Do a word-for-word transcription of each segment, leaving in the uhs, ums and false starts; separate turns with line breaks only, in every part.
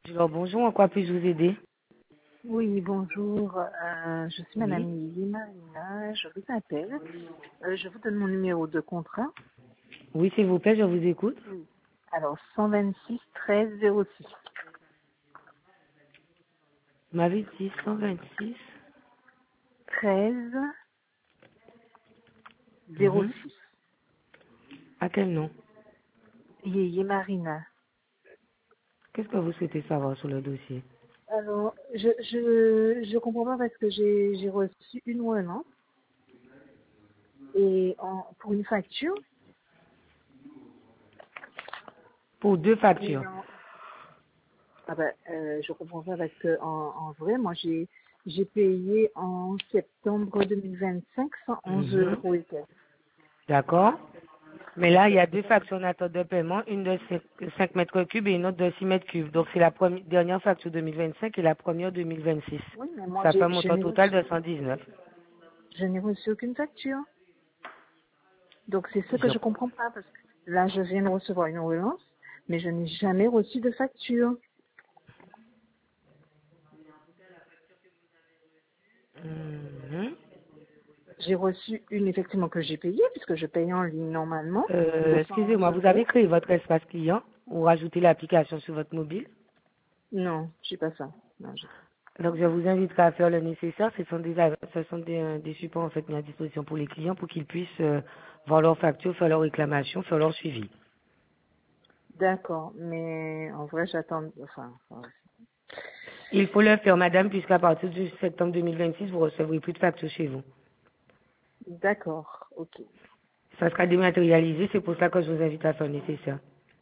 Alors, bonjour, en quoi puis-je vous aider?
Oui, bonjour. Euh, je suis Madame
Oui.
Limarina. Je vous appelle. Euh, je vous donne mon numéro de contrat.
Oui, s'il vous plaît, je vous écoute.
Oui. Alors, cent vingt-six treize zéro six.
Vous m'avez dit cent vingt-six.
treize zéro
Mhm.
six.
À quel nom?
Yéyé Marina.
Qu'est-ce que vous souhaitez savoir sur le dossier?
Alors, je je je comprends pas parce que j'ai j'ai reçu une relance et en, pour une facture
Pour deux
et
factures.
en, ah ben, euh, je comprends pas parce que en, en vrai moi j'ai j'ai payé en septembre deux mille vingt-cinq cent onze
Mhm.
euros et quelques.
D'accord. Mais là, il y a deux factures en attente de paiement, une de cinq mètres cubes et une autre de six mètres cubes. Donc, c'est la première, dernière facture deux mille vingt-cinq et la première deux mille vingt-six.
Oui, mais moi,
Ça fait
j'ai,
un
je
montant
n'ai
total
reçu,
de cent dix-neuf.
je n'ai reçu aucune facture. Donc, c'est ce que
Je
je comprends pas, parce que là, je viens de recevoir une relance, mais je n'ai jamais reçu de facture.
Mhm.
J'ai reçu une, effectivement, que j'ai payée, puisque je paye en ligne normalement,
Euh,
de cent onze
excusez-moi, vous avez
euros.
créé votre espace client ou rajouté l'application sur votre mobile?
Non, j'ai pas ça. Non, j'ai pas.
Donc, je vous inviterai à faire le nécessaire. Ce sont des, ce sont des, euh, des supports en fait mis à disposition pour les clients pour qu'ils puissent euh, voir leurs factures, faire leurs réclamations, faire leur suivi.
D'accord, mais en vrai, j'attends, enfin, enfin,
Il faut le faire, madame, puisqu'à partir du septembre deux mille vingt-six, vous recevrez plus de factures chez vous.
d'accord, ok.
Ça sera dématérialisé, c'est pour ça que je vous invite à faire le nécessaire.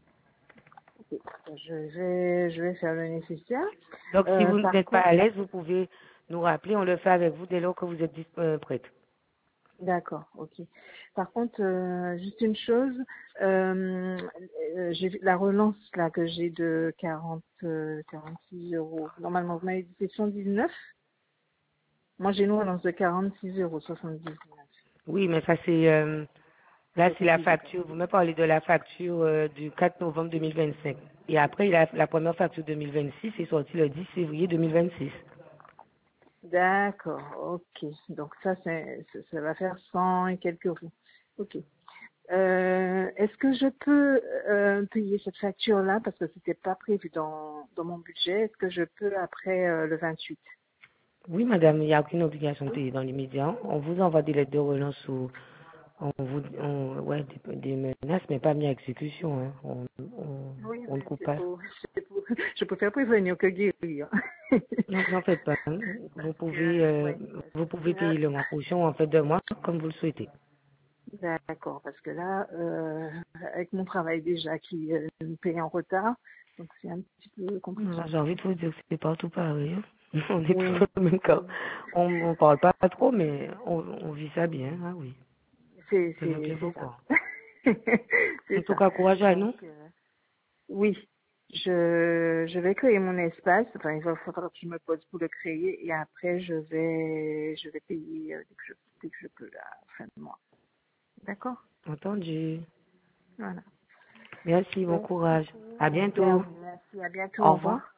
Ok. Je vais, je vais faire le nécessaire.
Donc, si
Euh,
vous
par
n'êtes pas
contre,
à l'aise, vous pouvez nous rappeler, on le fait avec vous dès lors que vous êtes dis- euh, prête.
d'accord, ok. Par contre, euh, juste une chose, euh, euh, j'ai vu la relance là que j'ai de quarante, euh, quarante-six euros. Normalement, vous m'avez dit c'est cent dix-neuf. Moi, j'ai une relance de quarante-six euros soixante-dix-neuf.
Oui, mais ça c'est... euh, là,
Ça,
c'est
c'est
la
payé.
facture. Vous me parlez de la facture euh, du quatre novembre deux mille vingt-cinq. Et après, la, la première facture deux mille vingt-six est sortie le dix février deux mille vingt-six.
D'accord, ok. Donc ça, c'est, ça ça va faire cent et quelques euros. Ok. Euh, est-ce que je peux euh, payer cette facture-là parce que c'était pas prévu dans, dans mon budget? Est-ce que je peux après euh, le vingt-huit?
Oui, madame, il n'y a aucune obligation de
Oui.
payer dans l'immédiat. On vous envoie des lettres de relance ou on vous, on, ouais, des, des menaces, mais pas mis à exécution. Hein. On, on,
Oui,
on ne
mais
coupe
c'est
pas.
pour, c'est pour, je préfère prévenir que guérir.
Non, vous n'en faites pas. Hein. Vous
Parce
pouvez,
que,
euh,
ouais, parce
vous pouvez payer le
que,
mois prochain ou en fait deux mois, comme vous le souhaitez.
d'accord, parce que là, euh, avec mon travail déjà qui euh, me paye en retard, donc c'est un petit peu compliqué.
J'ai envie de vous dire que c'est partout pareil. Hein. On est tous
Oui,
dans le même cas.
oui.
On ne parle pas trop, mais on, on vit ça bien. Ah oui,
C'est,
je veux
c'est,
bien vous
c'est ça.
croire. En
C'est
tout
ça.
cas, courage à
Donc,
nous.
euh, oui, je, je vais créer mon espace. Enfin, il va falloir que je me pose pour le créer et après, je vais, je vais payer euh, dès que je, dès que je peux la fin de mois. D'accord?
Entendu.
Voilà.
Merci, bon
Merci
courage.
beaucoup.
À
Merci à
bientôt.
vous. Merci. À bientôt.
Au
Au
revoir.
revoir.